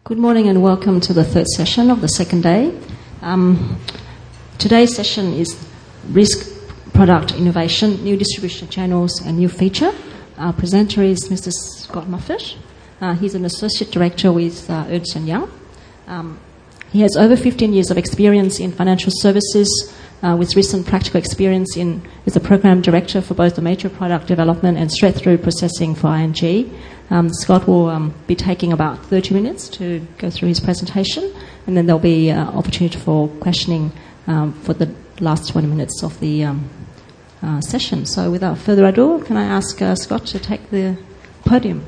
Good morning and welcome to the third session of the second day. Today's session is Risk Product Innovation, New Distribution Channels and New Feature. Our presenter is Mr. Scott Moffatt. He's an Associate Director with Ernst & Young. He has over 15 years of experience in financial services, with recent practical experience as a Program Director for both the major product development and straight-through processing for ING. Scott will be taking about 30 minutes to go through his presentation, and then there'll be opportunity for questioning for the last 20 minutes of the session. So without further ado, can I ask Scott to take the podium?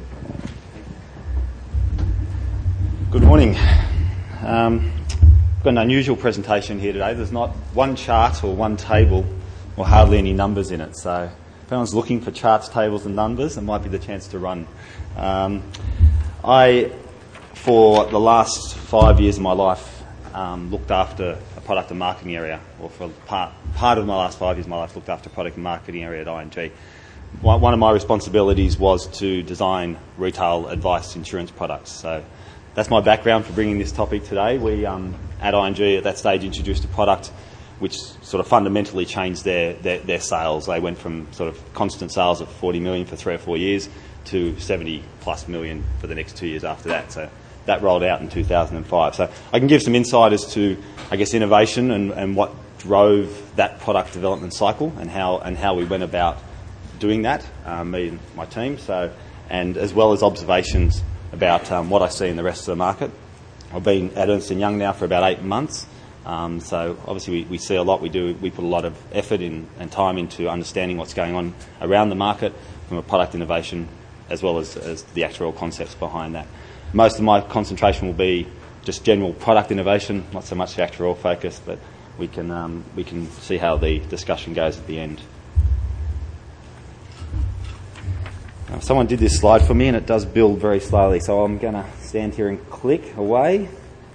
Good morning. I've got an unusual presentation here today. There's not one chart or one table or hardly any numbers in it. So if anyone's looking for charts, tables and numbers, it might be the chance to run. I, for the last 5 years of my life, looked after a product and marketing area, or for part of my last 5 years of my life, looked after a product and marketing area at ING. One of my responsibilities was to design retail advice insurance products. So that's my background for bringing this topic today. We, at ING, at that stage, introduced a product which sort of fundamentally changed their sales. They went from sort of constant sales of 40 million for 3 or 4 years to 70 plus million for the next 2 years after that. So that rolled out in 2005. So I can give some insight as to, I guess, innovation and what drove that product development cycle and how we went about doing that, me and my team. So, and as well as observations about what I see in the rest of the market. I've been at Ernst & Young now for about 8 months. So obviously we see a lot. We put a lot of effort and time into understanding what's going on around the market from a product innovation as well as the actuarial concepts behind that. Most of my concentration will be just general product innovation, not so much the actuarial focus, but we can see how the discussion goes at the end. Someone did this slide for me and it does build very slowly, so I'm going to stand here and click away.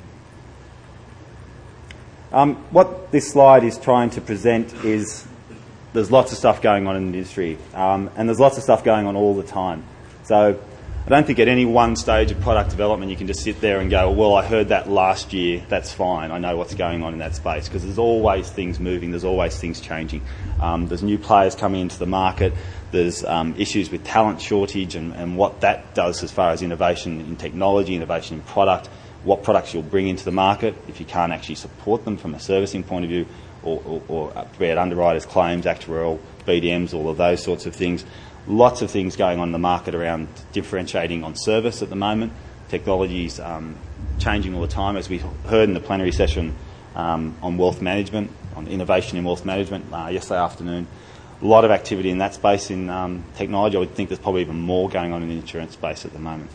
What this slide is trying to present is there's lots of stuff going on in the industry, and there's lots of stuff going on all the time. So I don't think at any one stage of product development you can just sit there and go, well, I heard that last year, that's fine, I know what's going on in that space, because there's always things moving, there's always things changing. There's new players coming into the market, there's issues with talent shortage and what that does as far as innovation in technology, innovation in product, what products you'll bring into the market if you can't actually support them from a servicing point of view, or be it underwriters, claims, actuarial, BDMs, all of those sorts of things. Lots of things going on in the market around differentiating on service at the moment. Technology's changing all the time, as we heard in the plenary session on wealth management, on innovation in wealth management yesterday afternoon. A lot of activity in that space in technology. I would think there's probably even more going on in the insurance space at the moment.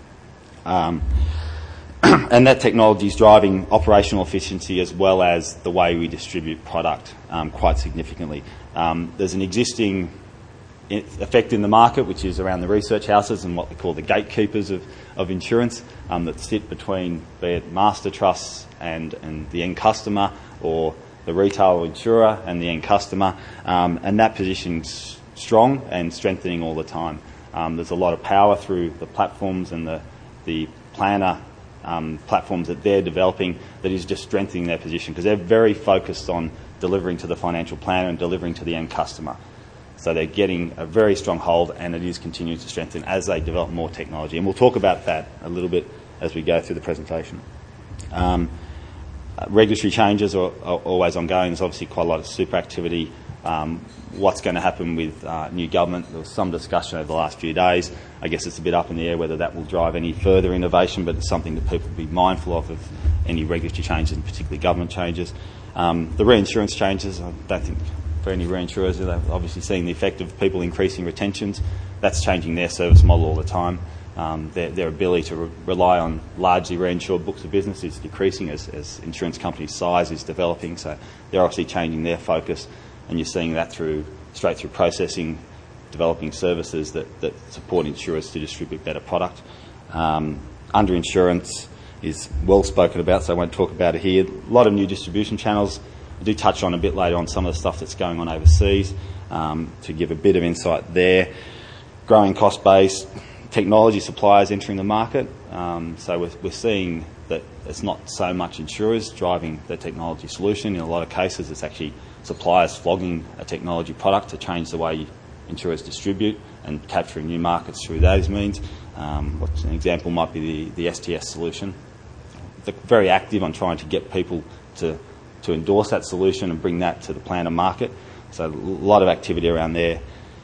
And that technology is driving operational efficiency as well as the way we distribute product quite significantly. There's an existing effect in the market, which is around the research houses and what we call the gatekeepers of insurance that sit between, be it master trusts and the end customer, or the retail insurer and the end customer, and that position's strong and strengthening all the time. There's a lot of power through the platforms and the planner platforms that they're developing that is just strengthening their position, because they're very focused on delivering to the financial planner and delivering to the end customer. So they're getting a very strong hold, and it is continuing to strengthen as they develop more technology. And we'll talk about that a little bit as we go through the presentation. Regulatory changes are always ongoing. There's obviously quite a lot of super activity. What's going to happen with new government? There was some discussion over the last few days. I guess it's a bit up in the air whether that will drive any further innovation, but it's something that people will be mindful of any regulatory changes, and particularly government changes. The reinsurance changes, I don't think for any reinsurers, they're obviously seeing the effect of people increasing retentions. That's changing their service model all the time. Their ability to rely on largely reinsured books of business is decreasing as insurance companies' size is developing. So they're obviously changing their focus, and you're seeing that straight through processing, developing services that support insurers to distribute better product. Underinsurance is well spoken about, so I won't talk about it here. A lot of new distribution channels. I do touch on a bit later on some of the stuff that's going on overseas to give a bit of insight there. Growing cost base, technology suppliers entering the market. So we're seeing that it's not so much insurers driving the technology solution. In a lot of cases, it's actually suppliers flogging a technology product to change the way insurers distribute and capturing new markets through those means. An example might be the STS solution. They're very active on trying to get people to endorse that solution and bring that to the planner market. So a lot of activity around there.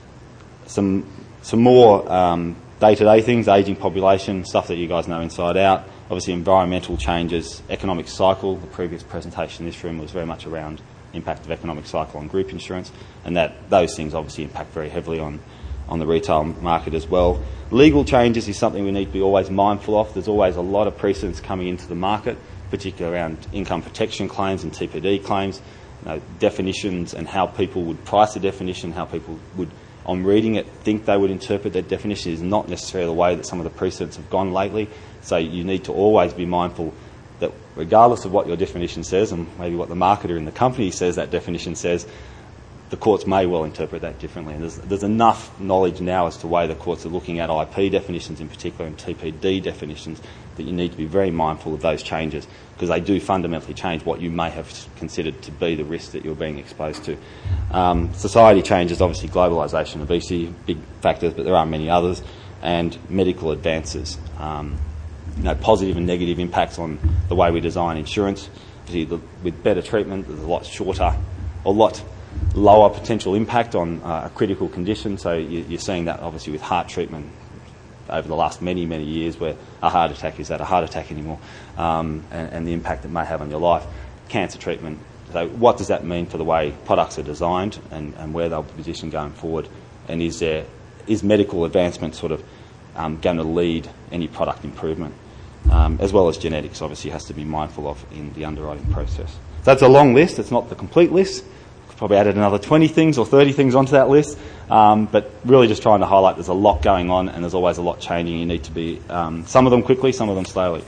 Some more day-to-day things, ageing population, stuff that you guys know inside out. Obviously environmental changes, economic cycle. The previous presentation in this room was very much around impact of economic cycle on group insurance, and those things obviously impact very heavily on the retail market as well. Legal changes is something we need to be always mindful of. There's always a lot of precedents coming into the market, particularly around income protection claims and TPD claims. Definitions and how people would price a definition, how people would, on reading it, think they would interpret that definition is not necessarily the way that some of the precedents have gone lately. So you need to always be mindful that regardless of what your definition says and maybe what the marketer in the company says that definition says, the courts may well interpret that differently. And there's enough knowledge now as to the way the courts are looking at IP definitions in particular and TPD definitions that you need to be very mindful of those changes, because they do fundamentally change what you may have considered to be the risk that you're being exposed to. Society changes, obviously globalisation, obesity, big factors, but there are many others, and medical advances. Positive and negative impacts on the way we design insurance. Obviously, with better treatment, there's a lot shorter, a lot lower potential impact on a critical condition. So you're seeing that obviously with heart treatment over the last many, many years, where a heart attack is not a heart attack anymore, and the impact it may have on your life. Cancer treatment. So what does that mean for the way products are designed and where they'll be positioned going forward? And is medical advancement sort of going to lead any product improvement? As well as genetics, obviously, has to be mindful of in the underwriting process. So that's a long list. It's not the complete list. Probably added another 20 things or 30 things onto that list, but really just trying to highlight there's a lot going on and there's always a lot changing. You need to be, some of them quickly, some of them slowly.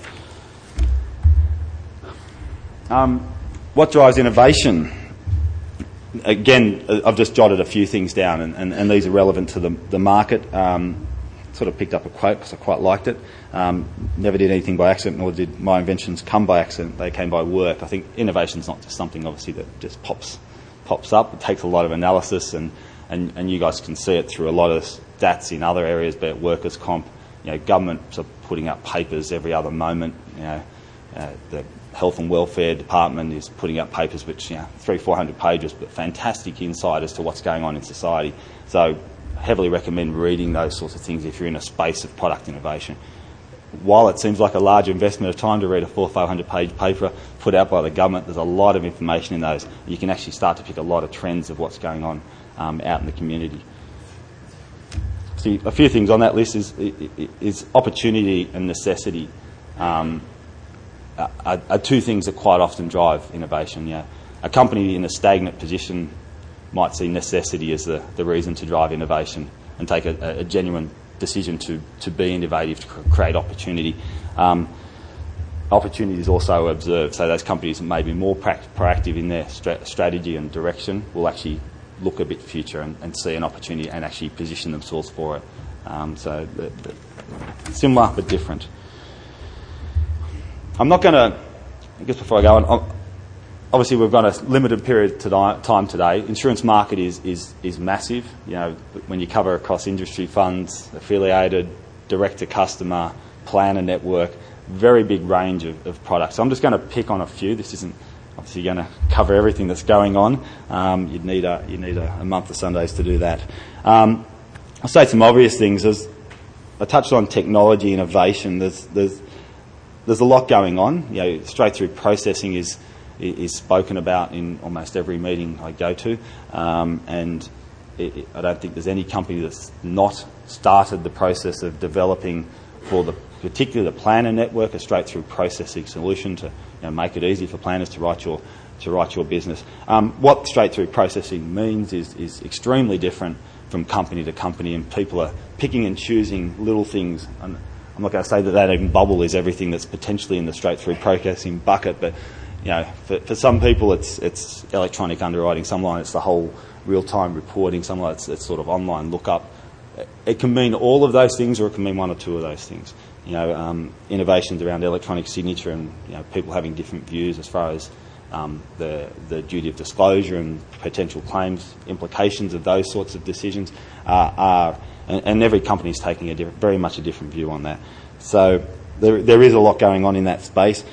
What drives innovation? Again, I've just jotted a few things down, and these are relevant to the market. Sort of picked up a quote because I quite liked it. Never did anything by accident, nor did my inventions come by accident. They came by work. I think innovation's not just something, obviously, that just pops up. It takes a lot of analysis, and you guys can see it through a lot of stats in other areas, be it workers' comp. Governments are putting up papers every other moment. The Health and Welfare Department is putting up papers which, 300-400 pages, but fantastic insight as to what's going on in society. So heavily recommend reading those sorts of things if you're in a space of product innovation. While it seems like a large investment of time to read a 400- or 500-page paper put out by the government, there's a lot of information in those. You can actually start to pick a lot of trends of what's going on out in the community. See, a few things on that list is opportunity and necessity are two things that quite often drive innovation. A company in a stagnant position might see necessity as the reason to drive innovation and take a genuine decision to be innovative, to create opportunity. Opportunity is also observed, so those companies that may be more proactive in their strategy and direction will actually look a bit future and see an opportunity and actually position themselves for it. So similar but different. I'm not going to, I guess before I go on, obviously we've got a limited period of time today. Insurance market is massive. When you cover across industry funds, affiliated, direct to customer, planner network, very big range of products. So I'm just going to pick on a few. This isn't obviously going to cover everything that's going on. You'd need a month of Sundays to do that. I'll say some obvious things. I touched on technology innovation. There's a lot going on. Straight through processing is spoken about in almost every meeting I go to, and I don't think there's any company that's not started the process of developing for particularly the planner network a straight through processing solution to make it easy for planners to write your business. What straight through processing means is extremely different from company to company, and people are picking and choosing little things. And I'm not going to say that even bubble is everything that's potentially in the straight through processing bucket, but for some people it's electronic underwriting, some it's the whole real-time reporting, some it's sort of online lookup. It can mean all of those things, or it can mean one or two of those things. innovations around electronic signature and people having different views as far as the duty of disclosure and potential claims implications of those sorts of decisions and every company is taking very much a different view on that. So there is a lot going on in that space.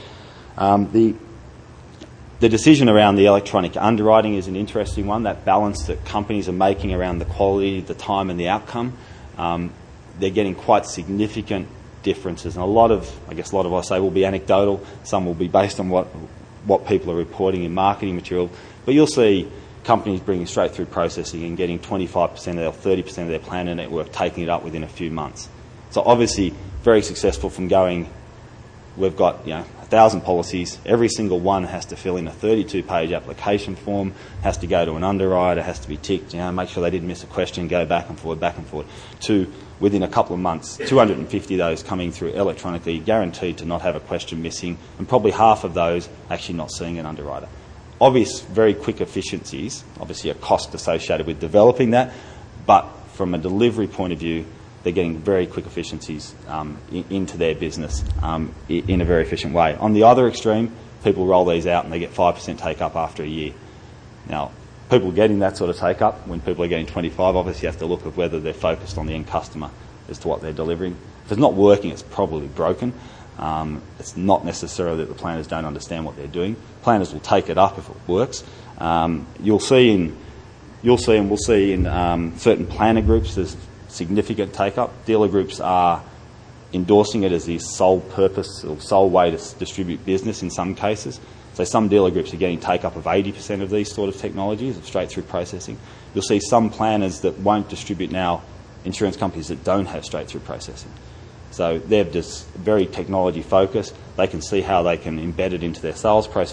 The decision around the electronic underwriting is an interesting one. That balance that companies are making around the quality, the time, and the outcome, they're getting quite significant differences. And a lot of what I say will be anecdotal. Some will be based on what people are reporting in marketing material. But you'll see companies bringing straight through processing and getting 25% or 30% of their planner network taking it up within a few months. So obviously very successful from going, we've got 1,000 policies, every single one has to fill in a 32-page application form, has to go to an underwriter, has to be ticked, make sure they didn't miss a question, go back and forward, to within a couple of months, 250 of those coming through electronically, guaranteed to not have a question missing, and probably half of those actually not seeing an underwriter. Obvious, very quick efficiencies, obviously a cost associated with developing that, but from a delivery point of view, they're getting very quick efficiencies into their business in a very efficient way. On the other extreme, people roll these out and they get 5% take-up after a year. Now, people getting that sort of take-up, when people are getting 25, obviously you have to look at whether they're focused on the end customer as to what they're delivering. If it's not working, it's probably broken. It's not necessarily that the planners don't understand what they're doing. Planners will take it up if it works. You'll see and we'll see in certain planner groups there's significant take-up. Dealer groups are endorsing it as the sole purpose or sole way to distribute business in some cases. So some dealer groups are getting take-up of 80% of these sort of technologies, of straight-through processing. You'll see some planners that won't distribute now insurance companies that don't have straight-through processing. So they're just very technology-focused. They can see how they can embed it into their sales process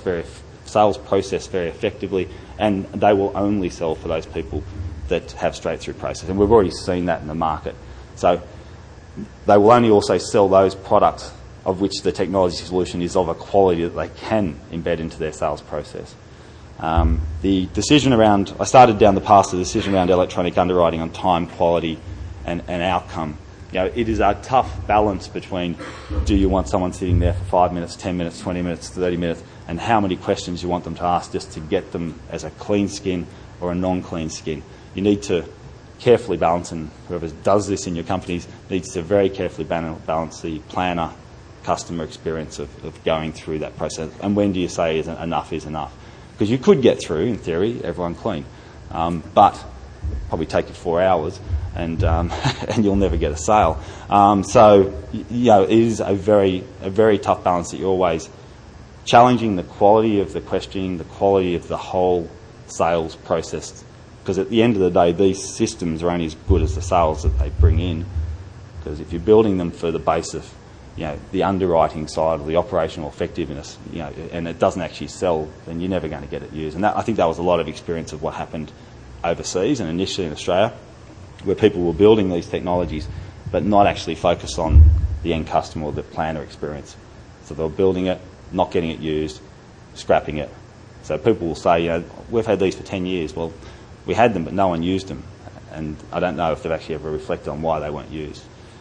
very effectively, and they will only sell for those people that have straight-through processing. And we've already seen that in the market. So they will only also sell those products of which the technology solution is of a quality that they can embed into their sales process. The decision around, I started down the path of the decision around electronic underwriting on time, quality and outcome. It is a tough balance between, do you want someone sitting there for 5 minutes, 10 minutes, 20 minutes, 30 minutes, and how many questions you want them to ask just to get them as a clean skin or a non-clean skin. You need to carefully balance, and whoever does this in your companies needs to very carefully balance the planner customer experience of going through that process. And when do you say enough is enough? Because you could get through, in theory, everyone clean, but probably take you 4 hours and you'll never get a sale. So it is a very tough balance that you're always challenging the quality of the questioning, the quality of the whole sales process. Because at the end of the day, these systems are only as good as the sales that they bring in. Because if you're building them for the base of, the underwriting side or the operational effectiveness, and it doesn't actually sell, then you're never going to get it used. And I think that was a lot of experience of what happened overseas and initially in Australia, where people were building these technologies, but not actually focused on the end customer or the planner experience. So they were building it, not getting it used, scrapping it. So people will say, we've had these for 10 years. Well, we had them, but no one used them. And I don't know if they've actually ever reflected on why they weren't used.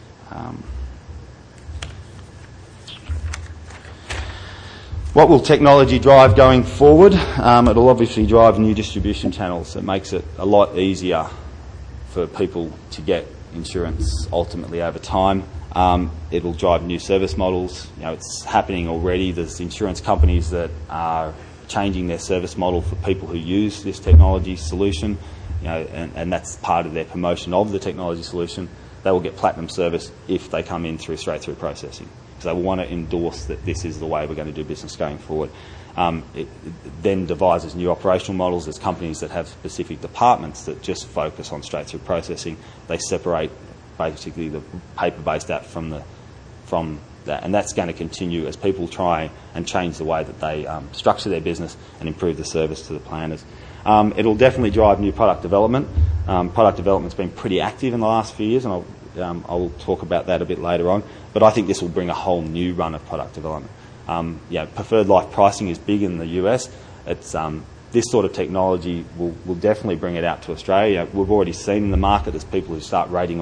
What will technology drive going forward? It'll obviously drive new distribution channels. It makes it a lot easier for people to get insurance ultimately over time. It'll drive new service models. It's happening already. There's insurance companies that are changing their service model for people who use this technology solution, and that's part of their promotion of the technology solution. They will get platinum service if they come in through straight-through processing, because they will want to endorse that this is the way we're going to do business going forward. It then devises new operational models. There's companies that have specific departments that just focus on straight-through processing. They separate basically the paper-based app from that, and that's going to continue as people try and change the way that they structure their business and improve the service to the planners. It'll definitely drive new product development. Product development's been pretty active in the last few years, and I'll talk about that a bit later on, but I think this will bring a whole new run of product development. Preferred life pricing is big in the US. It's this sort of technology will definitely bring it out to Australia. We've already seen in the market there's people who start rating on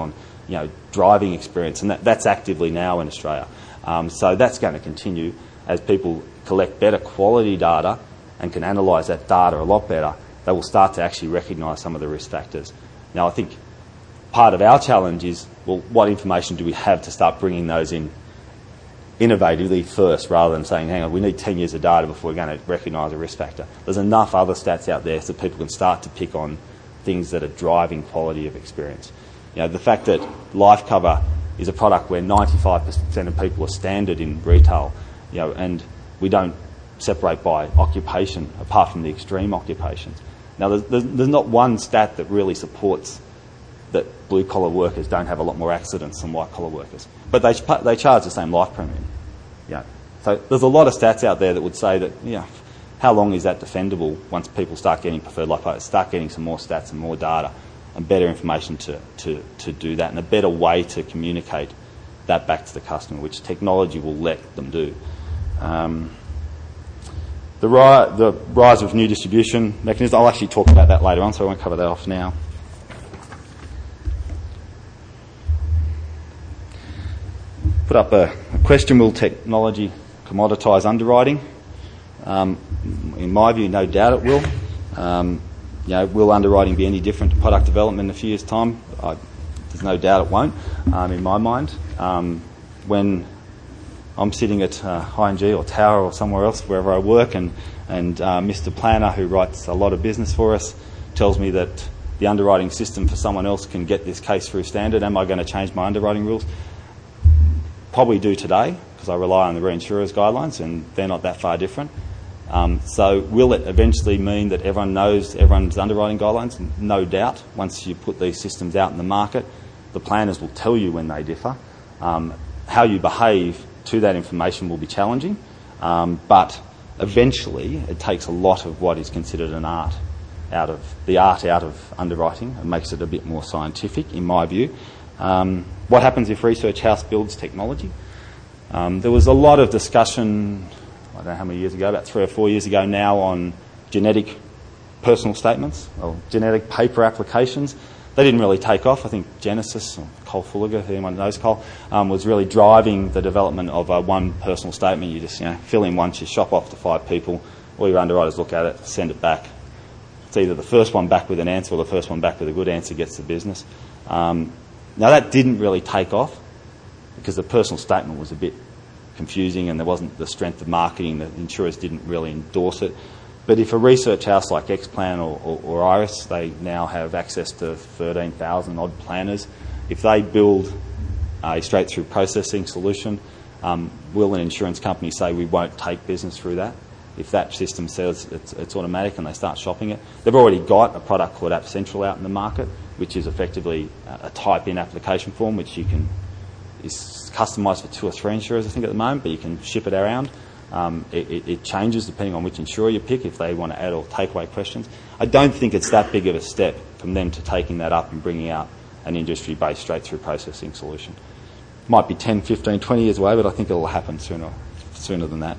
driving experience, and that's actively now in Australia. So that's going to continue as people collect better quality data and can analyse that data a lot better. They will start to actually recognise some of the risk factors. Now, I think part of our challenge is, well, what information do we have to start bringing those in innovatively first, rather than saying, hang on, we need 10 years of data before we're going to recognise a risk factor. There's enough other stats out there so people can start to pick on things that are driving quality of experience. The fact that life cover is a product where 95% of people are standard in retail, and we don't separate by occupation apart from the extreme occupations. Now, there's not one stat that really supports that blue-collar workers don't have a lot more accidents than white-collar workers. But they charge the same life premium. So there's a lot of stats out there that would say that, how long is that defendable once people start getting preferred life cover, start getting some more stats and more data and better information to do that, and a better way to communicate that back to the customer, which technology will let them do. The rise of new distribution mechanisms, I'll actually talk about that later on, so I won't cover that off now. Put up a question: will technology commoditise underwriting? In my view, no doubt it will. Will underwriting be any different to product development in a few years' time? There's no doubt it won't, in my mind. When I'm sitting at ING or Tower or somewhere else, wherever I work, and Mr. Planner, who writes a lot of business for us, tells me that the underwriting system for someone else can get this case through standard, am I going to change my underwriting rules? Probably do today, because I rely on the reinsurers' guidelines, and they're not that far different. So will it eventually mean that everyone knows everyone's underwriting guidelines? No doubt. Once you put these systems out in the market, the planners will tell you when they differ. How you behave to that information will be challenging, but eventually it takes a lot of what is considered an art out of underwriting and makes it a bit more scientific, in my view. What happens if Research House builds technology? There was a lot of discussion, I don't know how many years ago, about 3 or 4 years ago now, on genetic personal statements or genetic paper applications. They didn't really take off. I think Genesis, or Cole Fulliger, if anyone knows Cole, was really driving the development of one personal statement. You just fill in once, you shop off to 5 people, all your underwriters look at it, send it back. It's either the first one back with an answer or the first one back with a good answer gets the business. Now, that didn't really take off because the personal statement was a bit confusing and there wasn't the strength of marketing. The insurers didn't really endorse it. But if a research house like Xplan or Iris, they now have access to 13,000 odd planners. If they build a straight-through processing solution, will an insurance company say we won't take business through that? If that system says it's automatic and they start shopping it, they've already got a product called App Central out in the market, which is effectively a type-in application form, which is customised for 2 or 3 insurers, I think, at the moment, but you can ship it around. It changes depending on which insurer you pick if they want to add or take away questions. I don't think it's that big of a step from them to taking that up and bringing out an industry-based straight-through processing solution. Might be 10, 15, 20 years away, but I think it will happen sooner than that.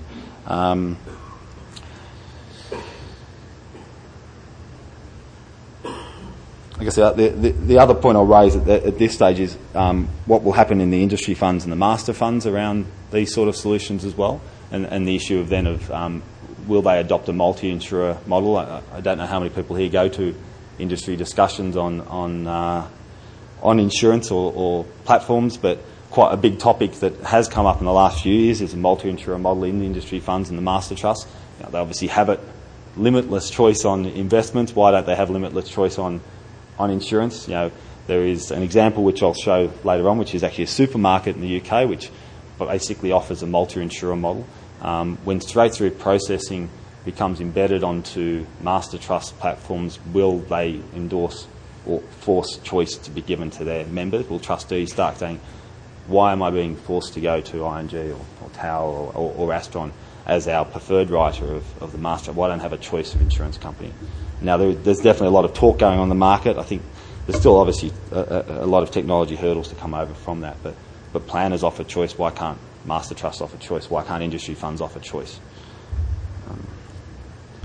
I guess the other point I'll raise at this stage is what will happen in the industry funds and the master funds around these sort of solutions as well, and the issue of will they adopt a multi-insurer model? I don't know how many people here go to industry discussions on insurance or platforms, but quite a big topic that has come up in the last few years is a multi-insurer model in the industry funds and the master trusts. They obviously have it limitless choice on investments. Why don't they have limitless choice on insurance? There is an example which I'll show later on, which is actually a supermarket in the UK which basically offers a multi-insurer model. When straight-through processing becomes embedded onto master trust platforms, will they endorse or force choice to be given to their members? Will trustees start saying, why am I being forced to go to ING or Tower or Astron as our preferred writer of the master? Why don't I have a choice of insurance company? Now, there's definitely a lot of talk going on in the market. I think there's still obviously a lot of technology hurdles to come over from that. But planners offer choice. Why can't master trusts offer choice? Why can't industry funds offer choice?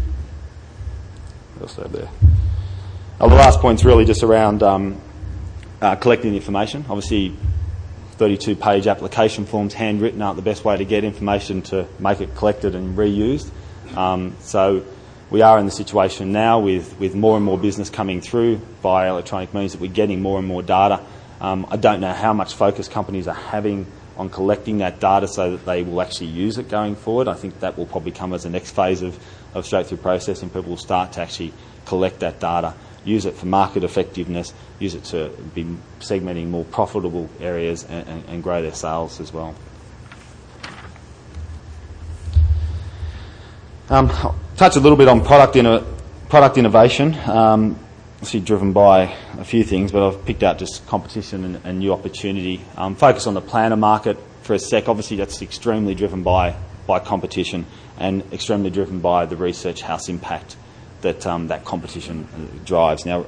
What else there? The last point's really just around collecting the information. Obviously, 32-page application forms, handwritten, aren't the best way to get information to make it collected and reused. So we are in the situation now with more and more business coming through via electronic means that we're getting more and more data. I don't know how much focus companies are having on collecting that data so that they will actually use it going forward. I think that will probably come as the next phase of straight-through processing. People will start to actually collect that data, use it for market effectiveness, use it to be segmenting more profitable areas and grow their sales as well. I'll touch a little bit on product innovation, obviously driven by a few things, but I've picked out just competition and new opportunity. Focus on the planner market for a sec. Obviously that's extremely driven by competition and extremely driven by the research house impact that competition drives. Now,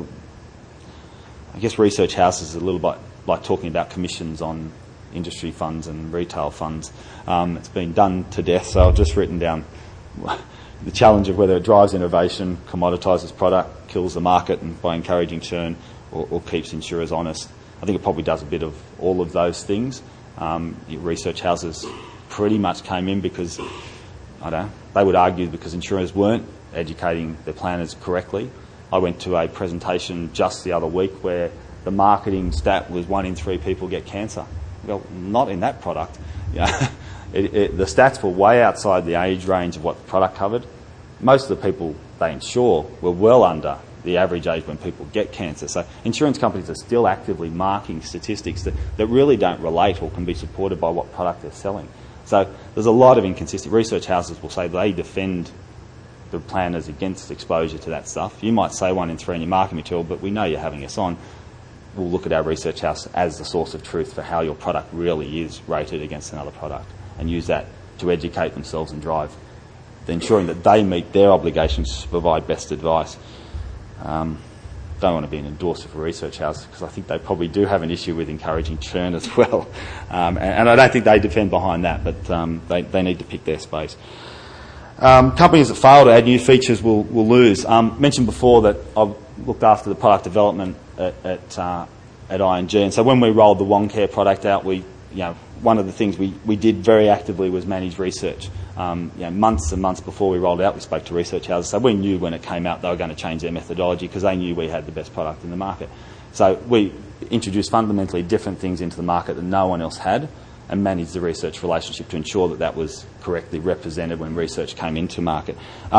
I guess research houses is a little bit like talking about commissions on industry funds and retail funds. It's been done to death, so I've just written down the challenge of whether it drives innovation, commoditises product, kills the market and by encouraging churn, or keeps insurers honest. I think it probably does a bit of all of those things. Research houses pretty much came in because, I don't know, they would argue because insurers weren't educating their planners correctly. I went to a presentation just the other week where the marketing stat was 1 in 3 people get cancer. Well, not in that product. The stats were way outside the age range of what the product covered. Most of the people they insure were well under the average age when people get cancer. So insurance companies are still actively marking statistics that really don't relate or can be supported by what product they're selling. So there's a lot of inconsistency. Research houses will say they defend the planners against exposure to that stuff. You might say 1 in 3 in your marketing material, but we know you're having us on. We'll look at our research house as the source of truth for how your product really is rated against another product and use that to educate themselves and drive, ensuring that they meet their obligations to provide best advice. Don't want to be an endorser for research houses because I think they probably do have an issue with encouraging churn as well. And I don't think they defend behind that, but they need to pick their space. Companies that fail to add new features will lose. Mentioned before that I've looked after the product development at ING, and so when we rolled the OneCare product out, one of the things we did very actively was manage research. Months and months before we rolled it out, we spoke to research houses, so we knew when it came out they were going to change their methodology because they knew we had the best product in the market. So we introduced fundamentally different things into the market that no one else had, and manage the research relationship to ensure that was correctly represented when research came into market.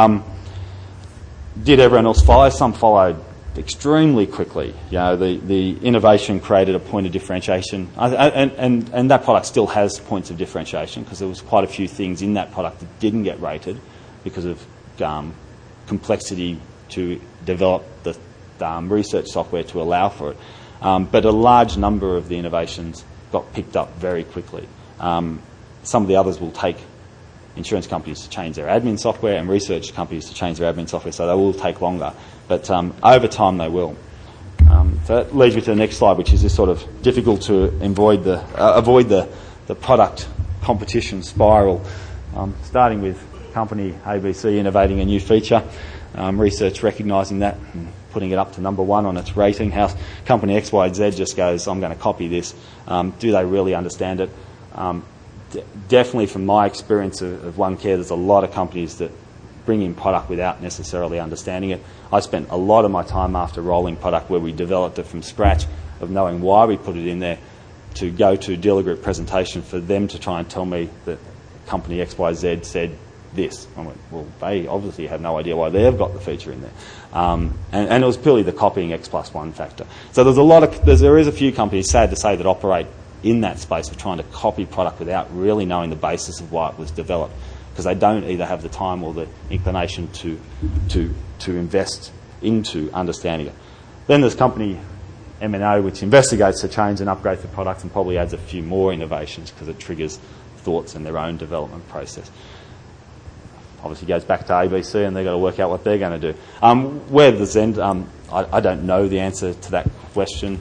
Did everyone else follow? Some followed extremely quickly. The innovation created a point of differentiation, and that product still has points of differentiation because there was quite a few things in that product that didn't get rated because of complexity to develop the research software to allow for it. But a large number of the innovations got picked up very quickly. Some of the others will take insurance companies to change their admin software and research companies to change their admin software, so they will take longer. But over time they will. So that leads me to the next slide, which is this sort of difficult to avoid the product competition spiral. Starting with company ABC innovating a new feature, research recognising that and putting it up to number 1 on its rating house. Company XYZ just goes, I'm going to copy this. Do they really understand it? Definitely from my experience of OneCare, there's a lot of companies that bring in product without necessarily understanding it. I spent a lot of my time after rolling product where we developed it from scratch, of knowing why we put it in there, to go to dealer group presentation for them to try and tell me that company XYZ said this. I went, well, they obviously have no idea why they've got the feature in there. And it was purely the copying X+1 factor. So there is a few companies, sad to say, that operate in that space of trying to copy product without really knowing the basis of why it was developed, because they don't either have the time or the inclination to invest into understanding it. Then there's company M&O, which investigates the change and upgrades the product and probably adds a few more innovations because it triggers thoughts in their own development process. Obviously goes back to ABC and they've got to work out what they're going to do. Where does end? I don't know the answer to that question.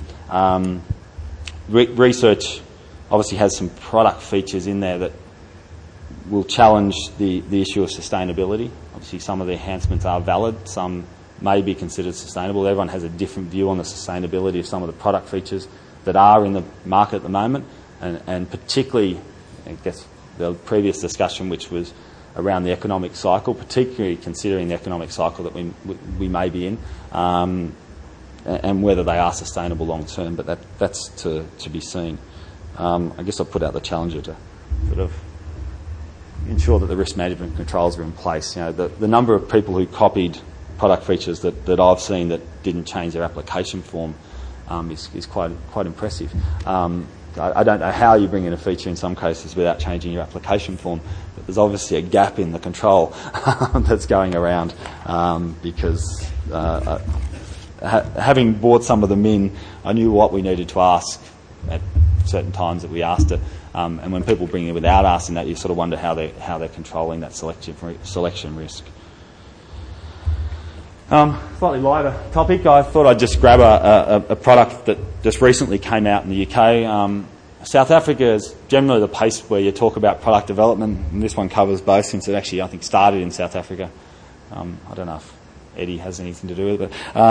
Research obviously has some product features in there that will challenge the issue of sustainability. Obviously some of the enhancements are valid, some may be considered sustainable. Everyone has a different view on the sustainability of some of the product features that are in the market at the moment, and particularly, I guess, the previous discussion, which was around the economic cycle, particularly considering the economic cycle that we may be in, and whether they are sustainable long term. But that's to be seen. I guess I'll put out the challenger to sort of ensure that the risk management controls are in place. You know, the number of people who copied product features that I've seen that didn't change their application form is quite impressive. I don't know how you bring in a feature in some cases without changing your application form, but there's obviously a gap in the control that's going around because having bought some of them in, I knew what we needed to ask at certain times that we asked it, and when people bring it without asking that, you sort of wonder how they're controlling that selection risk. Slightly lighter topic. I thought I'd just grab a product that just recently came out in the UK. South Africa is generally the place where you talk about product development, and this one covers both, since it actually, I think, started in South Africa. I don't know if Eddie has anything to do with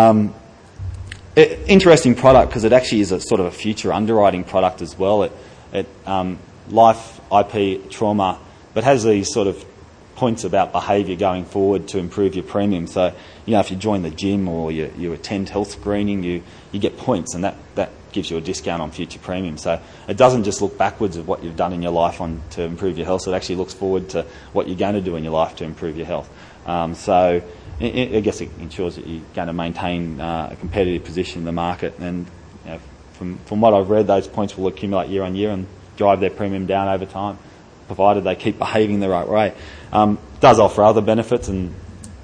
it. Interesting product because it actually is a sort of a future underwriting product as well. It life, IP, trauma, but has these sort of points about behaviour going forward to improve your premium. So, you know, if you join the gym or you attend health screening, you get points, and that gives you a discount on future premium. So it doesn't just look backwards at what you've done in your life to improve your health. So it actually looks forward to what you're going to do in your life to improve your health. So I guess it ensures that you're going to maintain a competitive position in the market. And you know, from what I've read, those points will accumulate year on year and drive their premium down over time, provided they keep behaving the right way. Does offer other benefits, and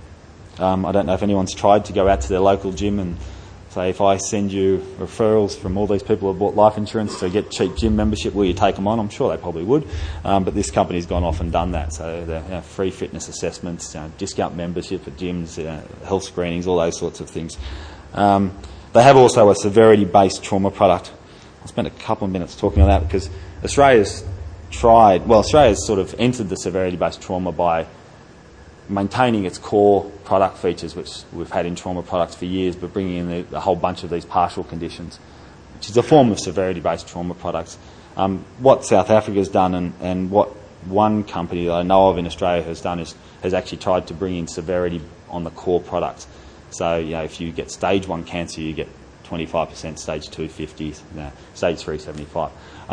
I don't know if anyone's tried to go out to their local gym and say, if I send you referrals from all these people who have bought life insurance to get cheap gym membership, will you take them on? I'm sure they probably would, but this company's gone off and done that. So they're free fitness assessments, discount membership at gyms, health screenings, all those sorts of things. They have also a severity-based trauma product. I'll spend a couple of minutes talking on that because Australia's sort of entered the severity-based trauma by maintaining its core product features, which we've had in trauma products for years, but bringing in a whole bunch of these partial conditions, which is a form of severity-based trauma products. What South Africa's done and what one company that I know of in Australia has done has actually tried to bring in severity on the core products. So, you know, if you get stage 1 cancer, you get 25%, stage 2, 50, stage 3, 75.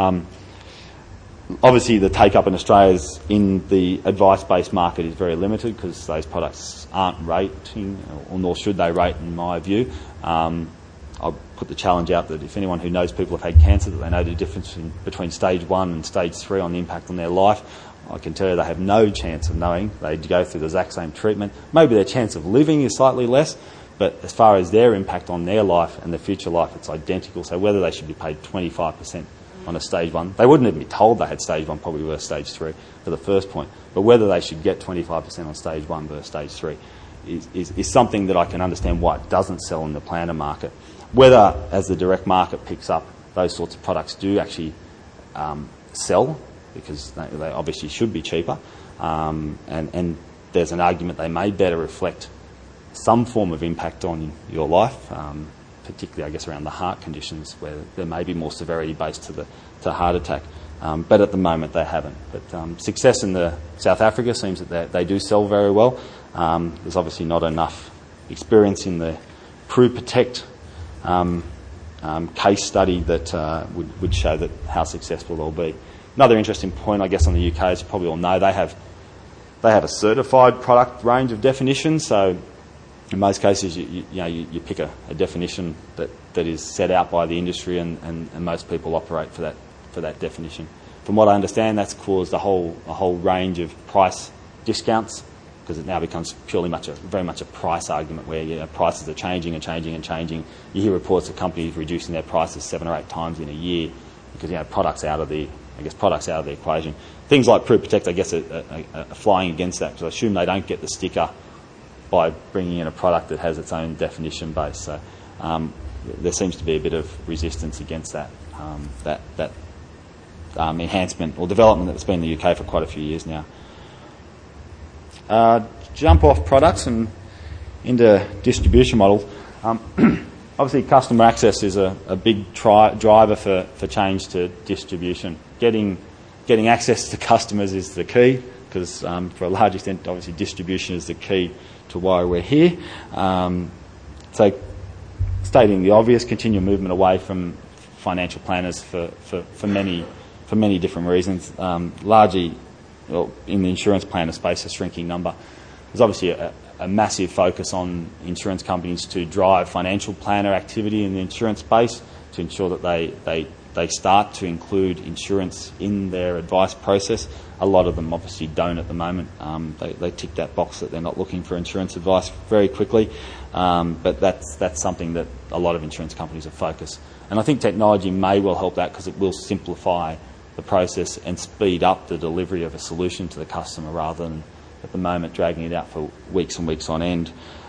Obviously, the take-up in Australia in the advice-based market is very limited because those products aren't rating, or nor should they rate, in my view. I'll put the challenge out that if anyone who knows people have had cancer, that they know the difference between stage 1 and stage 3 on the impact on their life, I can tell you they have no chance of knowing. They go through the exact same treatment. Maybe their chance of living is slightly less, but as far as their impact on their life and their future life, it's identical. So whether they should be paid 25% on a stage 1. They wouldn't even be told they had stage 1, probably were stage 3 for the first point. But whether they should get 25% on stage 1 versus stage 3 is something that I can understand why it doesn't sell in the planner market. Whether, as the direct market picks up, those sorts of products do actually sell, because they obviously should be cheaper, and there's an argument they may better reflect some form of impact on your life, particularly, I guess, around the heart conditions where there may be more severity based to heart attack. But at the moment they haven't. But success in the South Africa seems that they do sell very well. There's obviously not enough experience in the Pru Protect case study that would show that how successful they'll be. Another interesting point, I guess, on the UK, as you probably all know, they have a certified product range of definitions. So in most cases, you pick a definition that is set out by the industry, and most people operate for that definition. From what I understand, that's caused a whole range of price discounts, because it now becomes purely very much a price argument where prices are changing and changing and changing. You hear reports of companies reducing their prices 7 or 8 times in a year because products out of the equation. Things like Pru Protect, I guess, are flying against that, because I assume they don't get the sticker by bringing in a product that has its own definition base. So there seems to be a bit of resistance against that enhancement or development that's been in the UK for quite a few years now. Jump off products, and into distribution models. Obviously, customer access is a big driver for change to distribution. Getting access to customers is the key, because for a large extent, obviously, distribution is the key to why we're here. So, stating the obvious, continual movement away from financial planners for many different reasons. Largely, well, in the insurance planner space, a shrinking number. There's obviously a massive focus on insurance companies to drive financial planner activity in the insurance space to ensure that they start to include insurance in their advice process. A lot of them obviously don't at the moment. They tick that box that they're not looking for insurance advice very quickly, but that's something that a lot of insurance companies are focused. And I think technology may well help that, because it will simplify the process and speed up the delivery of a solution to the customer, rather than at the moment dragging it out for weeks and weeks on end.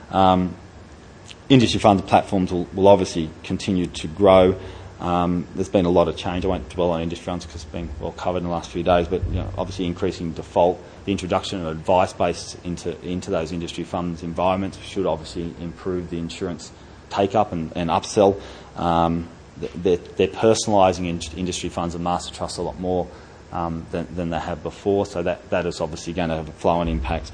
Industry funds platforms will obviously continue to grow. There's been a lot of change. I won't dwell on industry funds because it's been well covered in the last few days, but obviously increasing default, the introduction of advice-based into those industry funds environments should obviously improve the insurance take-up and upsell. They're personalising industry funds and master trusts a lot more than they have before, so that is obviously going to have a flow-on impact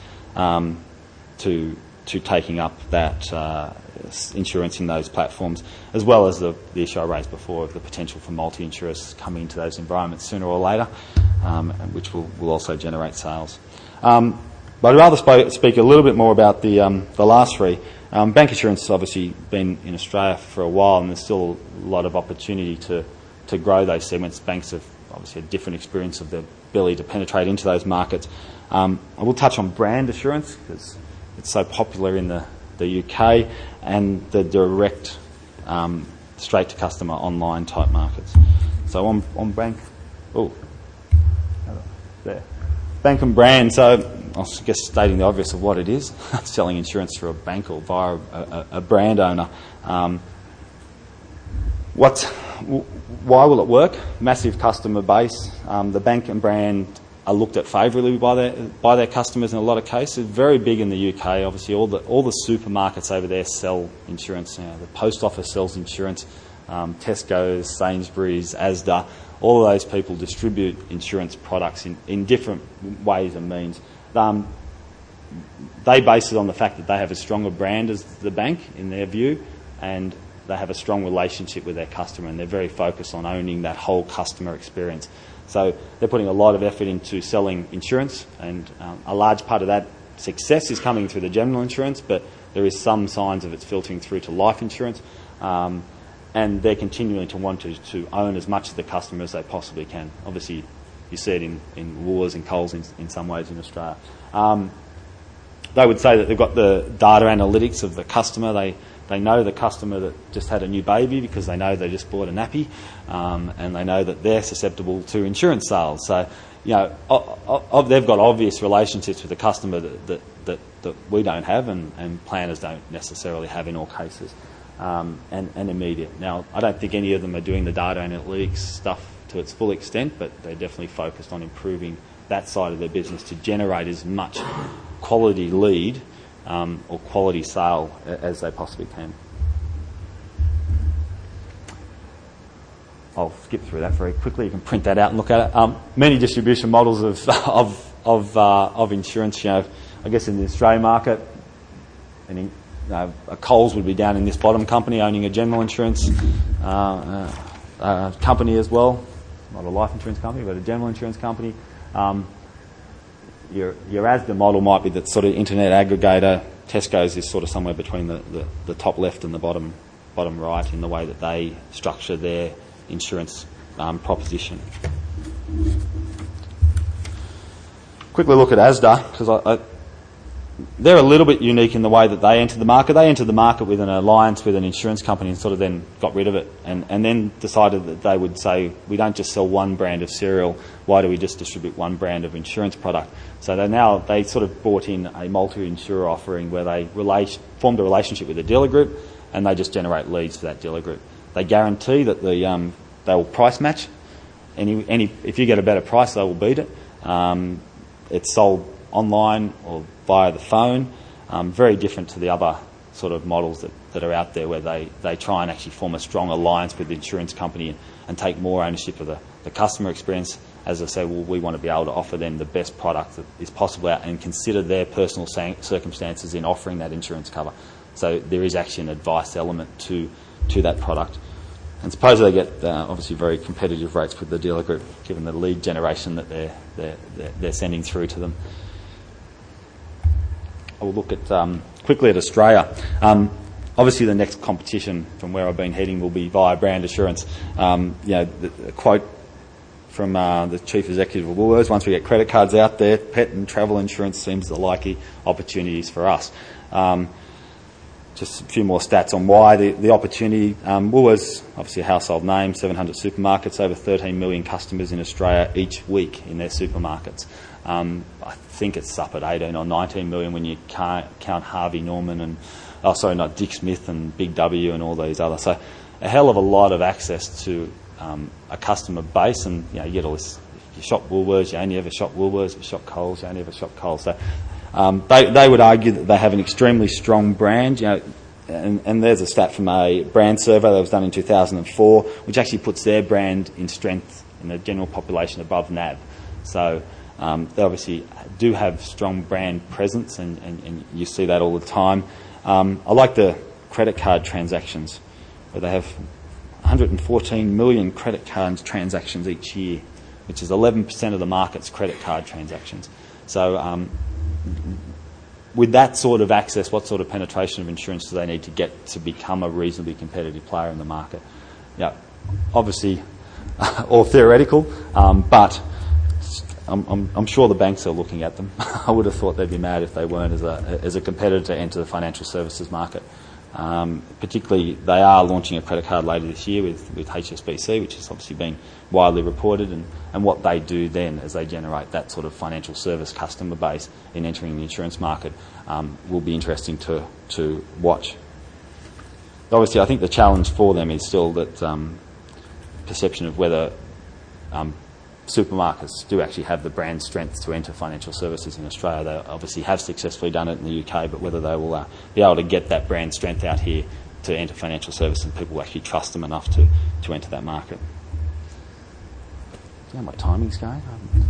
to taking up that insurance in those platforms, as well as the issue I raised before of the potential for multi-insurers coming into those environments sooner or later, which will also generate sales. But I'd rather speak a little bit more about the last three. Bank insurance has obviously been in Australia for a while, and there's still a lot of opportunity to grow those segments. Banks have obviously a different experience of the ability to penetrate into those markets. I will touch on brand assurance because it's so popular in the UK, and the direct straight-to-customer online type markets. So on bank, bank and brand. So I guess stating the obvious of what it is, selling insurance through a bank or via a brand owner. Why will it work? Massive customer base. The bank and brand are looked at favourably by their customers in a lot of cases. Very big in the UK. Obviously, all the supermarkets over there sell insurance. The post office sells insurance. Tesco's, Sainsbury's, Asda. All of those people distribute insurance products in different ways and means. They base it on the fact that they have a stronger brand as the bank, in their view, and they have a strong relationship with their customer, and they're very focused on owning that whole customer experience. So they're putting a lot of effort into selling insurance, and a large part of that success is coming through the general insurance, but there is some signs of it's filtering through to life insurance, and they're continuing to want to own as much of the customer as they possibly can. Obviously, you see it in Woolworths and Coles in some ways in Australia. They would say that they've got the data analytics of the customer. They know the customer that just had a new baby because they know they just bought a nappy, and they know that they're susceptible to insurance sales. So, they've got obvious relationships with the customer that we don't have, and planners don't necessarily have in all cases, and immediate. Now, I don't think any of them are doing the data analytics stuff to its full extent, but they're definitely focused on improving that side of their business to generate as much quality lead or quality sale as they possibly can. I'll skip through that very quickly. You can print that out and look at it. Many distribution models of insurance. I guess in the Australian market, a Coles would be down in this bottom company owning a general insurance company as well. Not a life insurance company, but a general insurance company. Your Asda model might be that sort of internet aggregator. Tesco's is sort of somewhere between the top left and the bottom right in the way that they structure their insurance proposition. Quickly look at Asda, because they're a little bit unique in the way that they enter the market. They entered the market with an alliance with an insurance company and sort of then got rid of it, and then decided that they would say, we don't just sell one brand of cereal, why do we just distribute one brand of insurance product? So they sort of brought in a multi-insurer offering where they formed a relationship with a dealer group, and they just generate leads for that dealer group. They guarantee that they will price match. If you get a better price, they will beat it. It's sold online or via the phone. Very different to the other sort of models that are out there where they try and actually form a strong alliance with the insurance company and take more ownership of the customer experience. As I say, well, we want to be able to offer them the best product that is possible out and consider their personal circumstances in offering that insurance cover. So there is actually an advice element to that product. And suppose they get obviously very competitive rates with the dealer group, given the lead generation that they're sending through to them. I will look at quickly at Australia. Obviously, the next competition from where I've been heading will be via brand assurance. The quote from the chief executive of Woolworths: once we get credit cards out there, pet and travel insurance seems the likely opportunities for us. Just a few more stats on why the opportunity. Woolworths, obviously a household name, 700 supermarkets, over 13 million customers in Australia each week in their supermarkets. I think it's up at 18 or 19 million when you count Harvey Norman and, not Dick Smith and Big W and all these others. So a hell of a lot of access to a customer base, and you get all this. If you shop Woolworths, you only ever shop Woolworths. If you shop Coles, you only ever shop Coles. So they would argue that they have an extremely strong brand. And there's a stat from a brand survey that was done in 2004, which actually puts their brand in strength in the general population above NAB. So they obviously do have strong brand presence, and you see that all the time. I like the credit card transactions, where they have 114 million credit card transactions each year, which is 11% of the market's credit card transactions. So with that sort of access, what sort of penetration of insurance do they need to get to become a reasonably competitive player in the market? Yeah, obviously, all theoretical, but I'm sure the banks are looking at them. I would have thought they'd be mad if they weren't as a competitor to enter the financial services market. Particularly, they are launching a credit card later this year with HSBC, which has obviously been widely reported, and what they do then as they generate that sort of financial service customer base in entering the insurance market will be interesting to watch. Obviously, I think the challenge for them is still that perception of whether supermarkets do actually have the brand strength to enter financial services in Australia. They obviously have successfully done it in the UK, but whether they will be able to get that brand strength out here to enter financial services and people will actually trust them enough to enter that market. Do you know how my timing's going?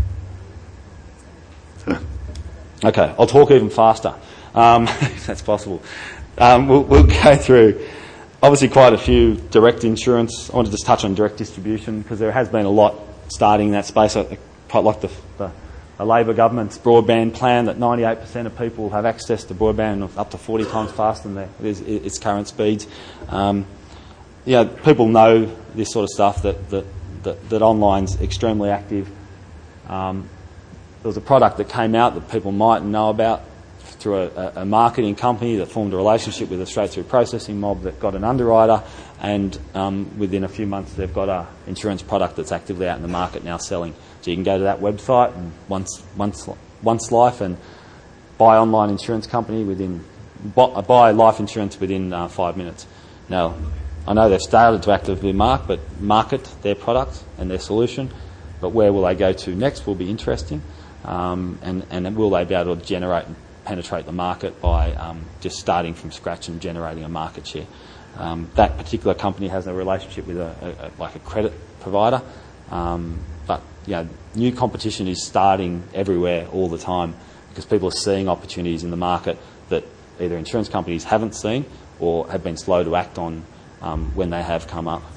Okay, I'll talk even faster, if that's possible. We'll go through obviously quite a few direct insurance. I want to just touch on direct distribution because there has been a lot starting in that space. I quite like the Labor government's broadband plan that 98% of people have access to broadband up to 40 times faster than its current speeds. People know this sort of stuff, that online's extremely active. There was a product that came out that people might know about through a marketing company that formed a relationship with a straight-through processing mob that got an underwriter, and within a few months they've got an insurance product that's actively out in the market now selling. So you can go to that website and Once Life and buy online insurance company buy life insurance within 5 minutes. Now, I know they've started to actively market their product and their solution, but where will they go to next will be interesting, and will they be able to generate and penetrate the market by just starting from scratch and generating a market share. That particular company has a relationship with a credit provider, but new competition is starting everywhere all the time because people are seeing opportunities in the market that either insurance companies haven't seen or have been slow to act on when they have come up.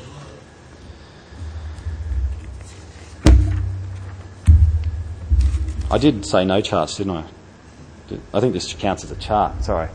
I did say no charts, didn't I? I think this counts as a chart, sorry.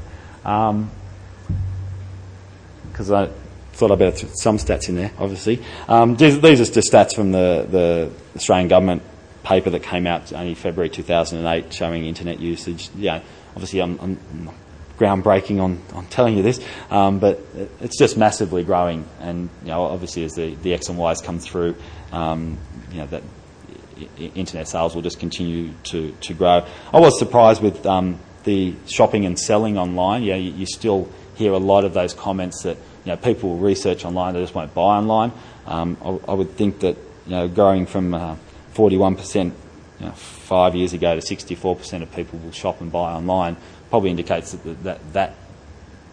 Because I thought I'd better throw some stats in there, obviously. These are just stats from the Australian government paper that came out only February 2008 showing internet usage. Obviously I'm groundbreaking on telling you this, but it's just massively growing, and obviously as the X and Y's come through, that internet sales will just continue to grow. I was surprised with the shopping and selling online. You still hear a lot of those comments that people will research online, they just won't buy online. I would think that growing from 41% 5 years ago to 64% of people will shop and buy online probably indicates that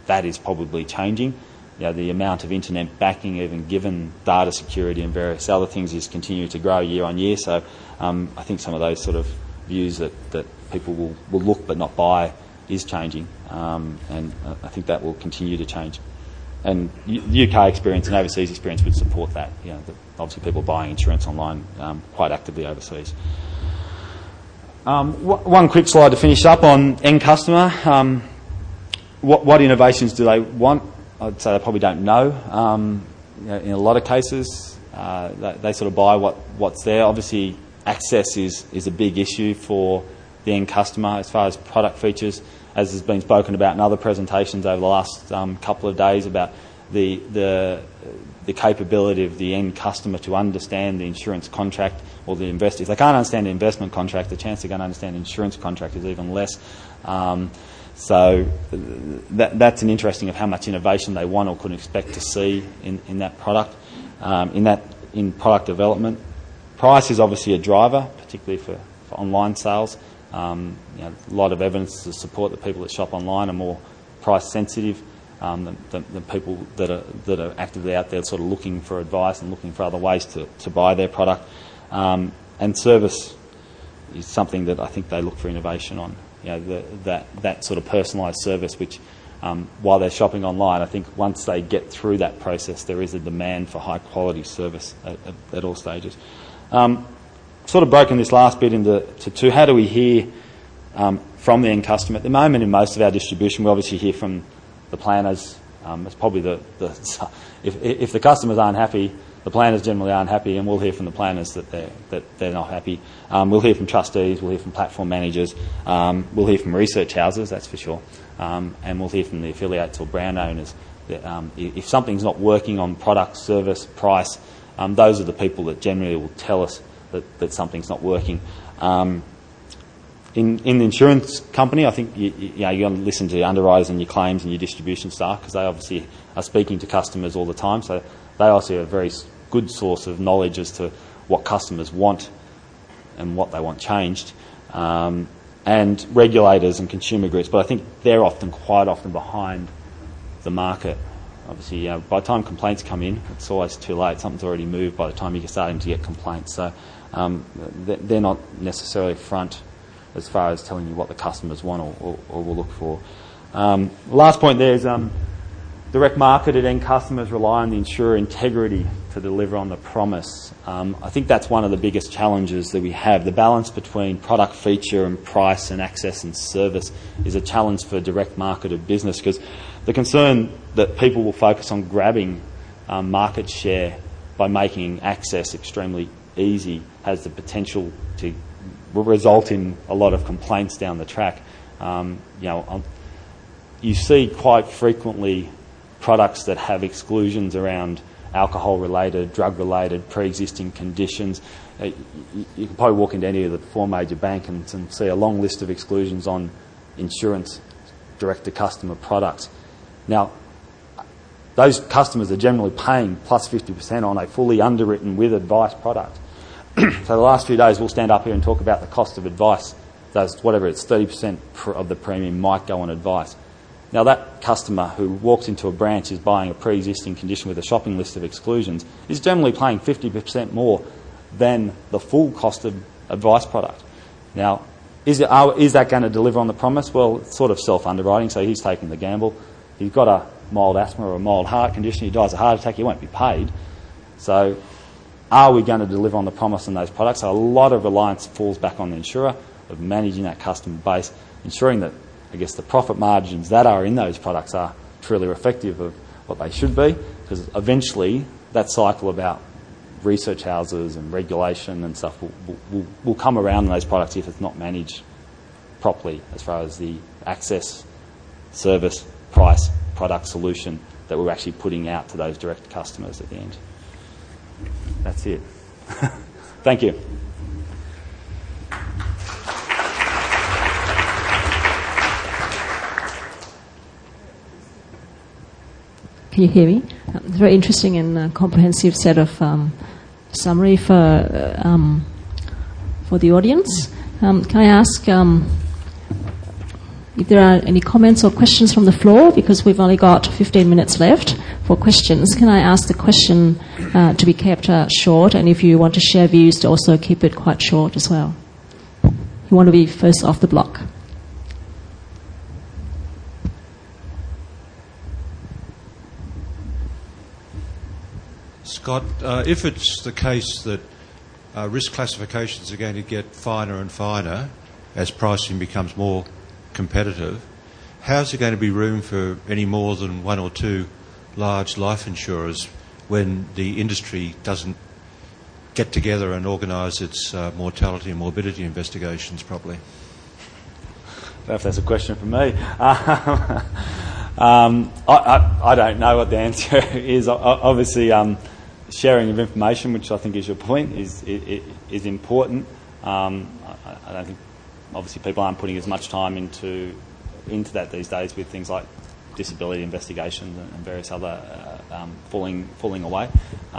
that is probably changing. The amount of internet backing, even given data security and various other things, is continuing to grow year on year. So I think some of those sort of views that people will look but not buy is changing, and I think that will continue to change. And the UK experience and overseas experience would support that. Obviously people buying insurance online quite actively overseas. One quick slide to finish up on end customer. What innovations do they want? I'd say they probably don't know. In a lot of cases, they sort of buy what's there. Obviously, access is a big issue for the end customer as far as product features, as has been spoken about in other presentations over the last couple of days about the capability of the end customer to understand the insurance contract or the investor. If they can't understand the investment contract, the chance they're going to understand the insurance contract is even less. So that's an interesting of how much innovation they want or could expect to see in that product, in product development. Price is obviously a driver, particularly for online sales. A lot of evidence to support that people that shop online are more price sensitive than people that are actively out there sort of looking for advice and looking for other ways to buy their product. And service is something that I think they look for innovation on. That sort of personalised service, which while they're shopping online, I think once they get through that process, there is a demand for high quality service at all stages. Sort of broken this last bit into two. How do we hear from the end customer? At the moment, in most of our distribution, we obviously hear from the planners. It's probably if the customers aren't happy, the planners generally aren't happy, and we'll hear from the planners that they're not happy. We'll hear from trustees, we'll hear from platform managers, we'll hear from research houses, that's for sure, and we'll hear from the affiliates or brand owners. If something's not working on product, service, price, those are the people that generally will tell us that something's not working. In the insurance company, I think you're going to listen to your underwriters and your claims and your distribution staff, because they obviously are speaking to customers all the time, so they also have a very good source of knowledge as to what customers want and what they want changed. And regulators and consumer groups, but I think they're quite often behind the market. Obviously, by the time complaints come in, it's always too late. Something's already moved by the time you're starting to get complaints. So they're not necessarily front as far as telling you what the customers want or will look for. Last point there is direct marketed end customers rely on the insurer integrity to deliver on the promise. I think that's one of the biggest challenges that we have. The balance between product feature and price and access and service is a challenge for direct marketed business, because the concern that people will focus on grabbing market share by making access extremely easy has the potential to result in a lot of complaints down the track. You see quite frequently products that have exclusions around alcohol-related, drug-related, pre-existing conditions. You can probably walk into any of the 4 major banks and see a long list of exclusions on insurance direct-to-customer products. Now, those customers are generally paying plus 50% on a fully underwritten with advice product. So the last few days we'll stand up here and talk about the cost of advice. Those, whatever it's 30% of the premium might go on advice. Now that customer who walks into a branch is buying a pre-existing condition with a shopping list of exclusions is generally paying 50% more than the full cost of advice product. Now, is that going to deliver on the promise? Well, it's sort of self-underwriting, so he's taking the gamble. He's got a mild asthma or a mild heart condition, he dies of a heart attack, he won't be paid. So are we going to deliver on the promise on those products? So a lot of reliance falls back on the insurer of managing that customer base, ensuring that, I guess, the profit margins that are in those products are truly reflective of what they should be, because eventually that cycle about research houses and regulation and stuff will come around in those products if it's not managed properly as far as the access, service, price, product solution that we're actually putting out to those direct customers at the end. That's it. Thank you. Can you hear me? It's a very interesting and comprehensive set of summary for the audience. Can I ask, if there are any comments or questions from the floor, because we've only got 15 minutes left for questions, can I ask the question to be kept short, and if you want to share views, to also keep it quite short as well. You want to be first off the block. Scott, if it's the case that risk classifications are going to get finer and finer as pricing becomes more competitive, how's there going to be room for any more than one or two large life insurers when the industry doesn't get together and organise its mortality and morbidity investigations properly? I don't know if that's a question for me. I don't know what the answer is. Obviously, sharing of information, which I think is your point, is important. I don't think, obviously, people aren't putting as much time into that these days with things like disability investigations and various other falling away.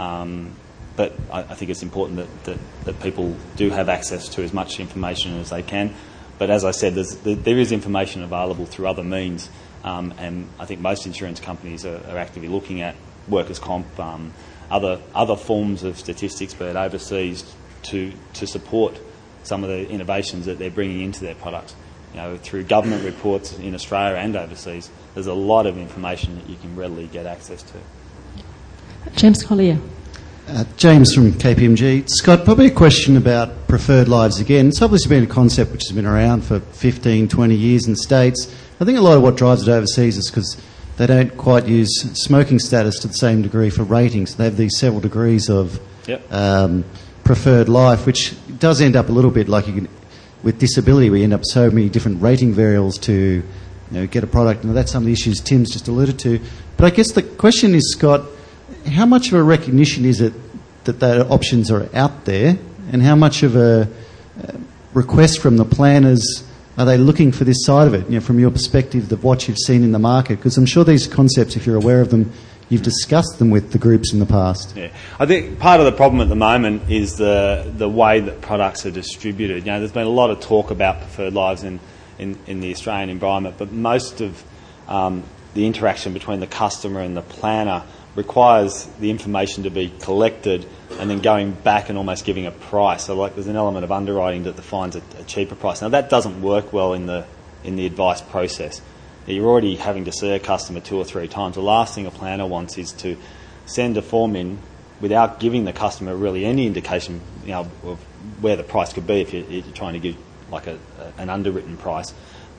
But I think it's important that people do have access to as much information as they can. But as I said, there is information available through other means, and I think most insurance companies are actively looking at workers' comp, other forms of statistics, but overseas, to support some of the innovations that they're bringing into their products. Through government reports in Australia and overseas, there's a lot of information that you can readily get access to. James Collier. James from KPMG. Scott, probably a question about preferred lives again. It's obviously been a concept which has been around for 15, 20 years in the States. I think a lot of what drives it overseas is because they don't quite use smoking status to the same degree for ratings. They have these several degrees of preferred life, which does end up a little bit like with disability. We end up so many different rating variables to get a product. And that's some of the issues Tim's just alluded to. But I guess the question is, Scott, how much of a recognition is it that options are out there, and how much of a request from the planners are they looking for this side of it, from your perspective of what you've seen in the market? Because I'm sure these concepts, if you're aware of them, you've discussed them with the groups in the past. Yeah, I think part of the problem at the moment is the way that products are distributed. There's been a lot of talk about preferred lives in the Australian environment, but most of the interaction between the customer and the planner requires the information to be collected and then going back and almost giving a price. So there's an element of underwriting that defines a cheaper price. Now that doesn't work well in the advice process. You're already having to see a customer 2 or 3 times. The last thing a planner wants is to send a form in without giving the customer really any indication of where the price could be if you're trying to give like an underwritten price.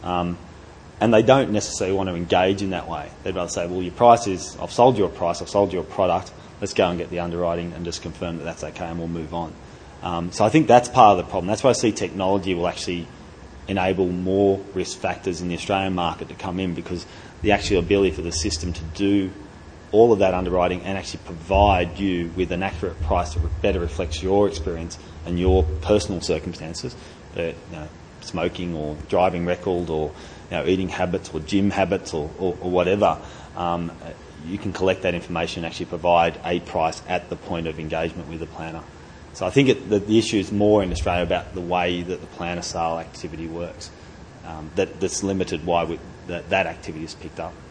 And they don't necessarily want to engage in that way. They'd rather say, well, your price is, I've sold you a price, I've sold you a product, let's go and get the underwriting and just confirm that that's okay and we'll move on. So I think that's part of the problem. That's why I see technology will actually enable more risk factors in the Australian market to come in, because the actual ability for the system to do all of that underwriting and actually provide you with an accurate price that better reflects your experience and your personal circumstances, smoking or driving record or eating habits or gym habits or whatever, you can collect that information and actually provide a price at the point of engagement with the planner. So I think the issue is more in Australia about the way that the planner sale activity works. That's limited why that activity is picked up.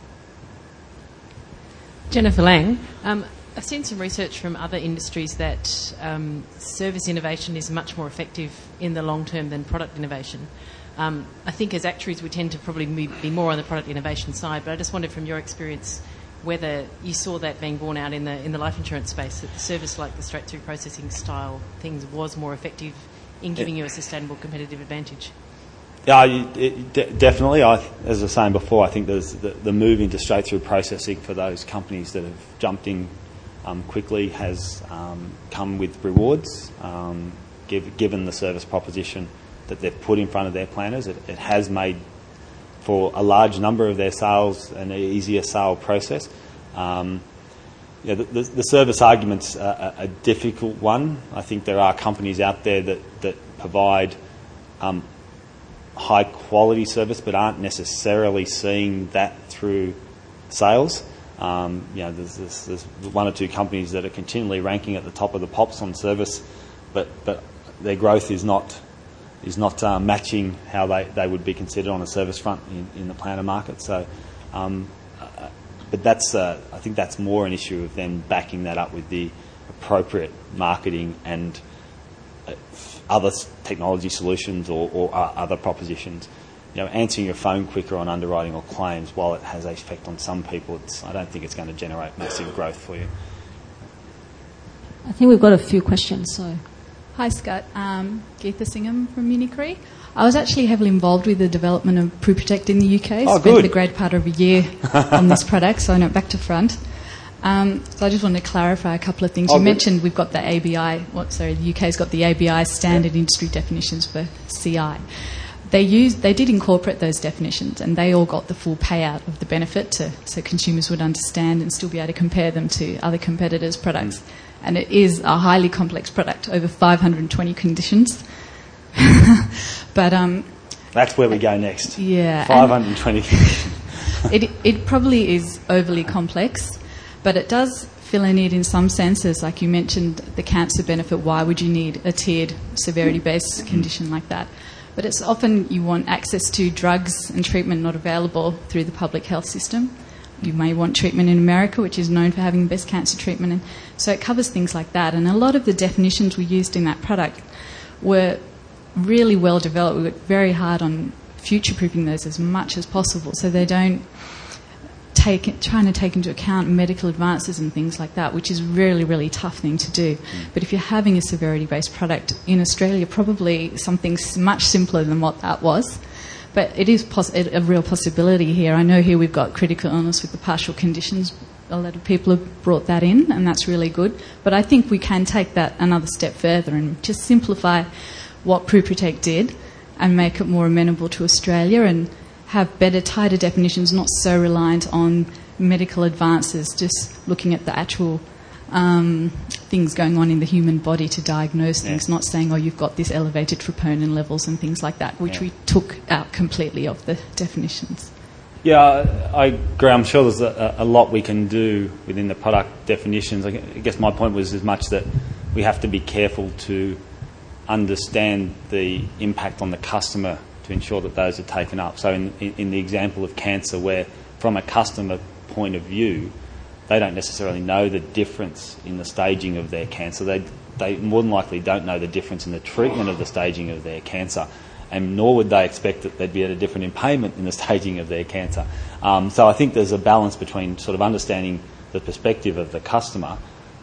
Jennifer Lang. I've seen some research from other industries that service innovation is much more effective in the long term than product innovation. I think as actuaries we tend to probably be more on the product innovation side, but I just wondered from your experience whether you saw that being borne out in the life insurance space, that the service like the straight-through processing style things was more effective in giving you a sustainable competitive advantage. Yeah, definitely. As I was saying before, I think there's the move into straight-through processing for those companies that have jumped in quickly has come with rewards, given the service proposition that they've put in front of their planners. It has made for a large number of their sales an easier sale process. The service argument's a difficult one. I think there are companies out there that provide high quality service but aren't necessarily seeing that through sales. There's 1 or 2 companies that are continually ranking at the top of the pops on service, but their growth is not matching how they would be considered on a service front in the planner market. So, but I think that's more an issue of them backing that up with the appropriate marketing and other technology solutions or other propositions. Answering your phone quicker on underwriting or claims, while it has an effect on some people, I don't think it's going to generate massive growth for you. I think we've got a few questions. So, hi Scott, Geetha Singham from Unicre. I was actually heavily involved with the development of PruProtect in the UK. Spent a great part of a year on this product, so I know back to front. So I just wanted to clarify a couple of things. You mentioned we've got the ABI. The UK's got the ABI standard industry definitions for CI. They did incorporate those definitions, and they all got the full payout of the benefit, so consumers would understand and still be able to compare them to other competitors' products. And it is a highly complex product, over 520 conditions. But that's where we go next. Yeah, 520 conditions. It probably is overly complex, but it does fill a need in some senses. Like you mentioned, the cancer benefit. Why would you need a tiered severity-based condition like that? But it's often you want access to drugs and treatment not available through the public health system. You may want treatment in America, which is known for having the best cancer treatment. And so it covers things like that. And a lot of the definitions we used in that product were really well developed. We worked very hard on future-proofing those as much as possible so they don't trying to take into account medical advances and things like that, which is really, really tough thing to do. But if you're having a severity-based product in Australia, probably something much simpler than what that was. But it is a real possibility here. I know here we've got critical illness with the partial conditions. A lot of people have brought that in, and that's really good. But I think we can take that another step further and just simplify what PruProtect did and make it more amenable to Australia and have better, tighter definitions, not so reliant on medical advances, just looking at the actual things going on in the human body to diagnose things, not saying, you've got this elevated troponin levels and things like that, which we took out completely of the definitions. Yeah, I agree. I'm sure there's a lot we can do within the product definitions. I guess my point was as much that we have to be careful to understand the impact on the customer to ensure that those are taken up. So in the example of cancer, where from a customer point of view, they don't necessarily know the difference in the staging of their cancer. They more than likely don't know the difference in the treatment of the staging of their cancer, and nor would they expect that they'd be at a different in payment in the staging of their cancer. So I think there's a balance between sort of understanding the perspective of the customer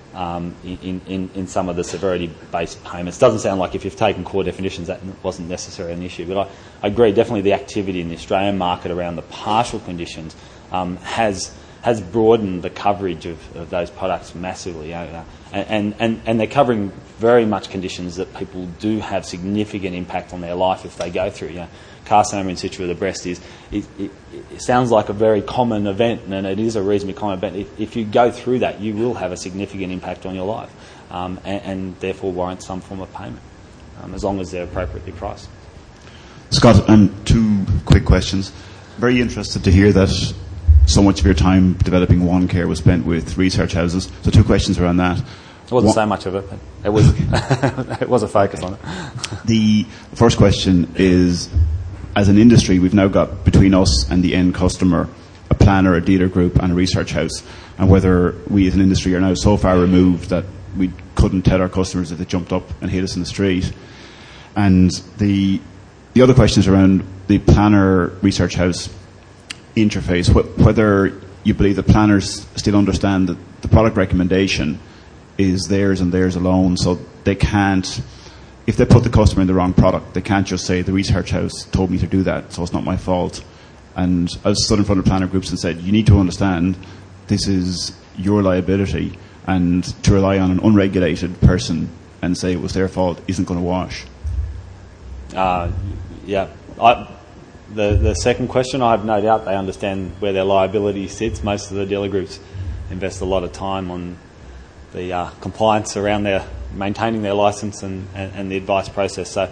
in some of the severity-based payments. Doesn't sound like if you've taken core definitions that wasn't necessarily an issue, but I agree, definitely the activity in the Australian market around the partial conditions has broadened the coverage of those products massively. And they're covering very much conditions that people do have significant impact on their life if they go through. Carcinoma in situ of the breast it sounds like a very common event, and it is a reasonably common event. If you go through that, you will have a significant impact on your life, and therefore warrant some form of payment, as long as they're appropriately priced. Scott, two quick questions. Very interested to hear that so much of your time developing OneCare was spent with research houses. So two questions around that. It wasn't so much of it, but it was it was a focus on it. The first question is, as an industry, we've now got between us and the end customer a planner, a dealer group and a research house, and whether we as an industry are now so far removed that we couldn't tell our customers if they jumped up and hit us in the street. And the other question is around the planner research house interface, whether you believe that planners still understand that the product recommendation is theirs and theirs alone, so they can't, if they put the customer in the wrong product, they can't just say the research house told me to do that, so it's not my fault. And I stood in front of planner groups and said, you need to understand this is your liability, and to rely on an unregulated person and say it was their fault isn't going to wash. The second question, I have no doubt they understand where their liability sits. Most of the dealer groups invest a lot of time on the compliance around their maintaining their licence and the advice process. So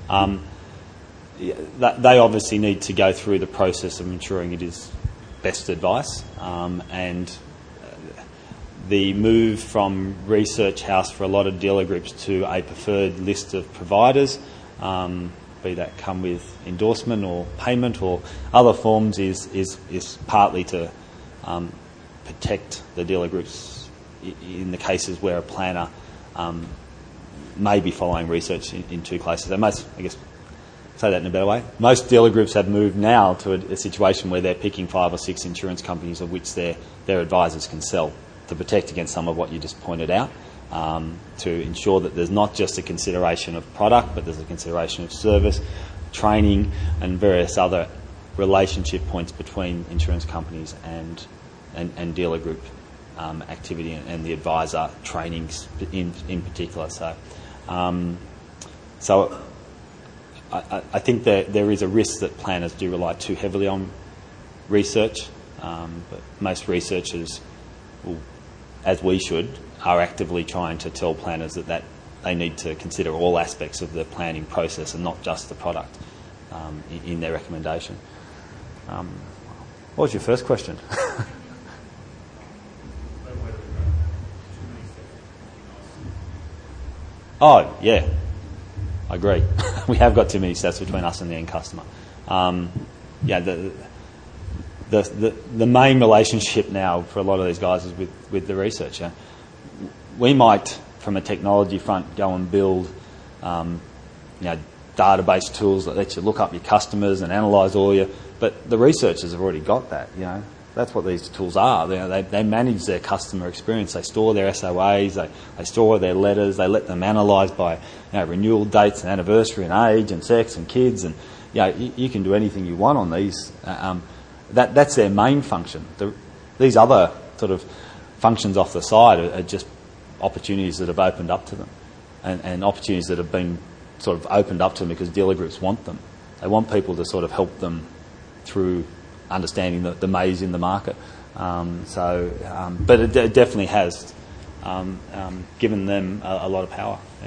they obviously need to go through the process of ensuring it is best advice. And the move from research house for a lot of dealer groups to a preferred list of providers be that come with endorsement or payment or other forms, is partly to protect the dealer groups in the cases where a planner may be following research in two places. And most, I guess, say that in a better way, most dealer groups have moved now to a situation where they're picking 5 or 6 insurance companies of which their advisors can sell to protect against some of what you just pointed out, to ensure that there's not just a consideration of product, but there's a consideration of service, training, and various other relationship points between insurance companies and dealer group activity and the advisor training in particular. So I think that there is a risk that planners do rely too heavily on research, but most researchers, as we should, are actively trying to tell planners that they need to consider all aspects of the planning process and not just the product in their recommendation. What was your first question? Oh, yeah, I agree. We have got too many steps between us and the end customer. The main relationship now for a lot of these guys is with the researcher. We might, from a technology front, go and build database tools that let you look up your customers and analyse all your... But the researchers have already got that, That's what these tools are. They manage their customer experience. They store their SOAs. They store their letters. They let them analyse by renewal dates and anniversary and age and sex and kids. And you can do anything you want on these. That's their main function. These other sort of functions off the side are just opportunities that have opened up to them, and opportunities that have been sort of opened up to them because dealer groups want them. They want people to sort of help them through understanding the maze in the market. But it definitely has given them a lot of power. Yeah.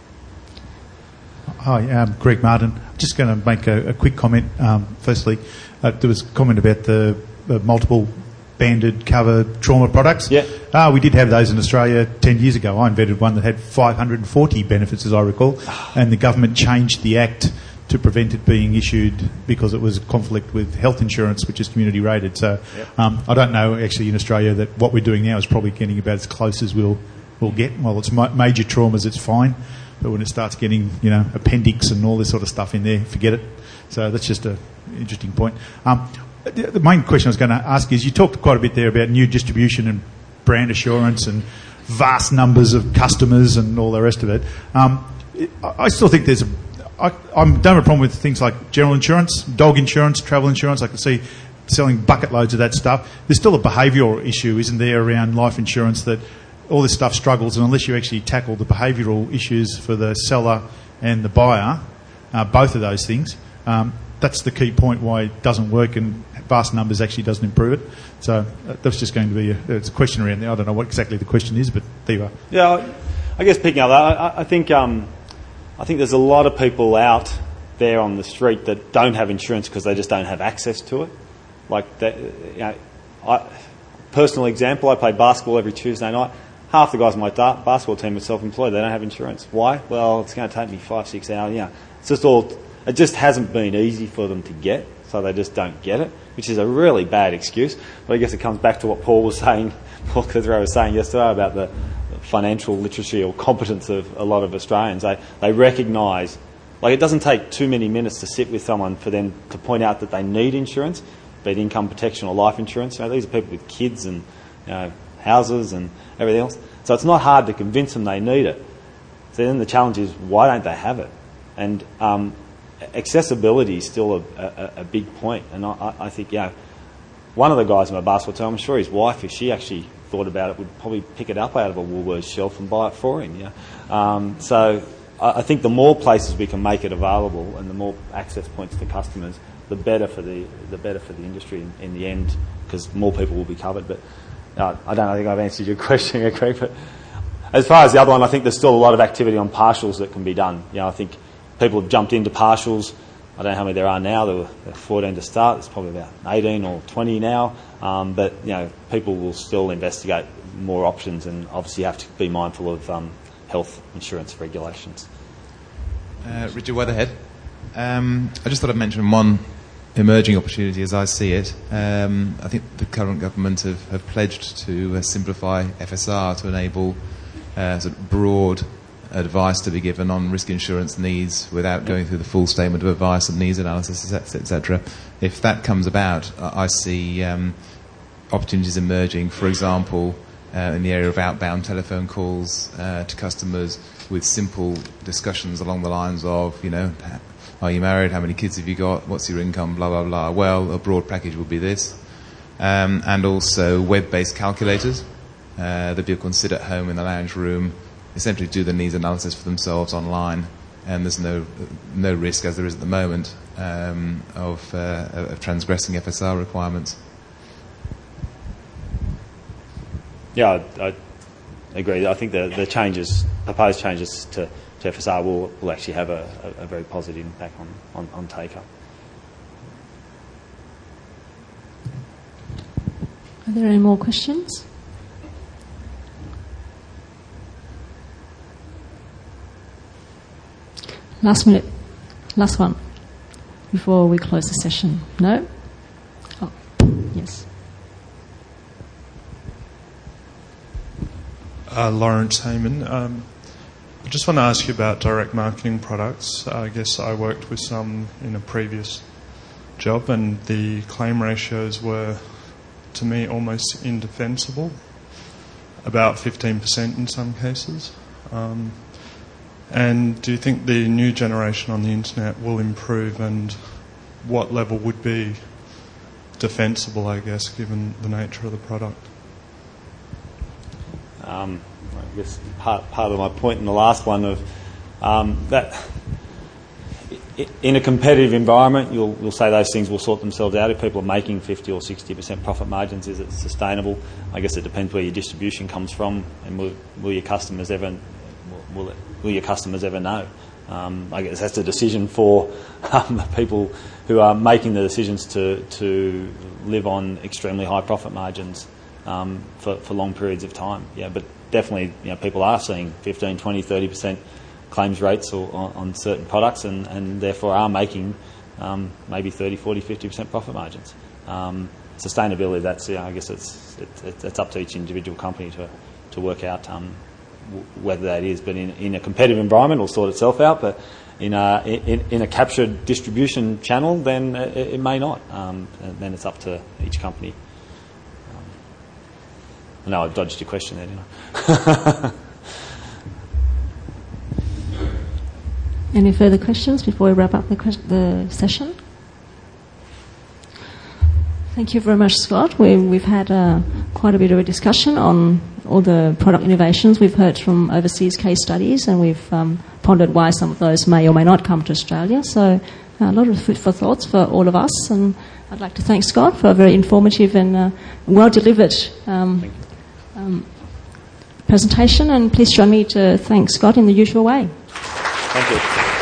Hi, I'm Greg Martin. I'm just going to make a quick comment. Firstly, there was a comment about the multiple banded cover trauma products. Yeah. We did have those in Australia 10 years ago. I invented one that had 540 benefits, as I recall, and the government changed the Act to prevent it being issued because it was a conflict with health insurance, which is community rated. So I don't know, actually, in Australia, that what we're doing now is probably getting about as close as we'll get. Well, it's major traumas, it's fine. But when it starts getting, appendix and all this sort of stuff in there, forget it. So that's just an interesting point. The main question I was going to ask is, you talked quite a bit there about new distribution and brand assurance and vast numbers of customers and all the rest of it. I still think there's I don't have a problem with things like general insurance, dog insurance, travel insurance. I can see selling bucket loads of that stuff. There's still a behavioural issue, isn't there, around life insurance, that all this stuff struggles, and unless you actually tackle the behavioural issues for the seller and the buyer, both of those things, that's the key point why it doesn't work, and vast numbers actually doesn't improve it. So that's just going to be it's a question around there. I don't know what exactly the question is, but there you are. Yeah, I guess picking up that, I think there's a lot of people out there on the street that don't have insurance because they just don't have access to it. Like that, personal example, I play basketball every Tuesday night. Half the guys on my basketball team are self-employed. They don't have insurance. Why? Well, it's going to take me 5-6 hours. It's just it just hasn't been easy for them to get, so they just don't get it, which is a really bad excuse. But I guess it comes back to what Paul Clitheroe was saying yesterday about the financial literacy or competence of a lot of Australians. They recognise, it doesn't take too many minutes to sit with someone for them to point out that they need insurance, be it income protection or life insurance. These are people with kids and houses and everything else. So it's not hard to convince them they need it. So then the challenge is, why don't they have it? And accessibility is still a big point. And I think, one of the guys in my basketball team, I'm sure his wife, if she actually thought about it, would probably pick it up out of a Woolworths shelf and buy it for him. So I think the more places we can make it available and the more access points to customers, the better for the industry in the end, because more people will be covered. But I think I've answered your question, Craig. But as far as the other one, I think there's still a lot of activity on partials that can be done. I think people have jumped into partials. I don't know how many there are now. There were 14 to start. There's probably about 18 or 20 now. But people will still investigate more options, and obviously have to be mindful of health insurance regulations. Richard Weatherhead. I just thought I'd mention one emerging opportunity as I see it. I think the current government have pledged to simplify FSR to enable sort of broad advice to be given on risk insurance needs without going through the full statement of advice and needs analysis, etc. If that comes about, I see opportunities emerging, for example, in the area of outbound telephone calls to customers with simple discussions along the lines of, are you married? How many kids have you got? What's your income? Blah, blah, blah. Well, a broad package would be this. And also web-based calculators that people can sit at home in the lounge room, essentially do the needs analysis for themselves online, and there's no risk, as there is at the moment, of transgressing FSR requirements. Yeah, I agree. I think the proposed changes to FSR will actually have a very positive impact on take-up. Are there any more questions? Last one, before we close the session. No? Oh, yes. Lawrence Heyman. I just want to ask you about direct marketing products. I guess I worked with some in a previous job, and the claim ratios were, to me, almost indefensible, about 15% in some cases. And do you think the new generation on the internet will improve, and what level would be defensible, I guess, given the nature of the product? I guess part of my point in the last one of that in a competitive environment, you'll say those things will sort themselves out. If people are making 50 or 60% profit margins, is it sustainable? I guess it depends where your distribution comes from, and will your customers ever know? I guess that's a decision for people who are making the decisions to live on extremely high profit margins for long periods of time. Yeah, but definitely, people are seeing 15, 20, 30% claims rates on certain products, and therefore are making maybe 30, 40, 50% profit margins. Sustainability, I guess it's up to each individual company to work out whether that is. But in a competitive environment, it'll sort itself out. But in a captured distribution channel, then it may not. And then it's up to each company. I know I dodged your question there, didn't I? Any further questions before we wrap up the session? Thank you very much, Scott. We've had quite a bit of a discussion on all the product innovations. We've heard from overseas case studies, and we've pondered why some of those may or may not come to Australia. So a lot of food for thoughts for all of us. And I'd like to thank Scott for a very informative and well-delivered presentation. And please join me to thank Scott in the usual way. Thank you.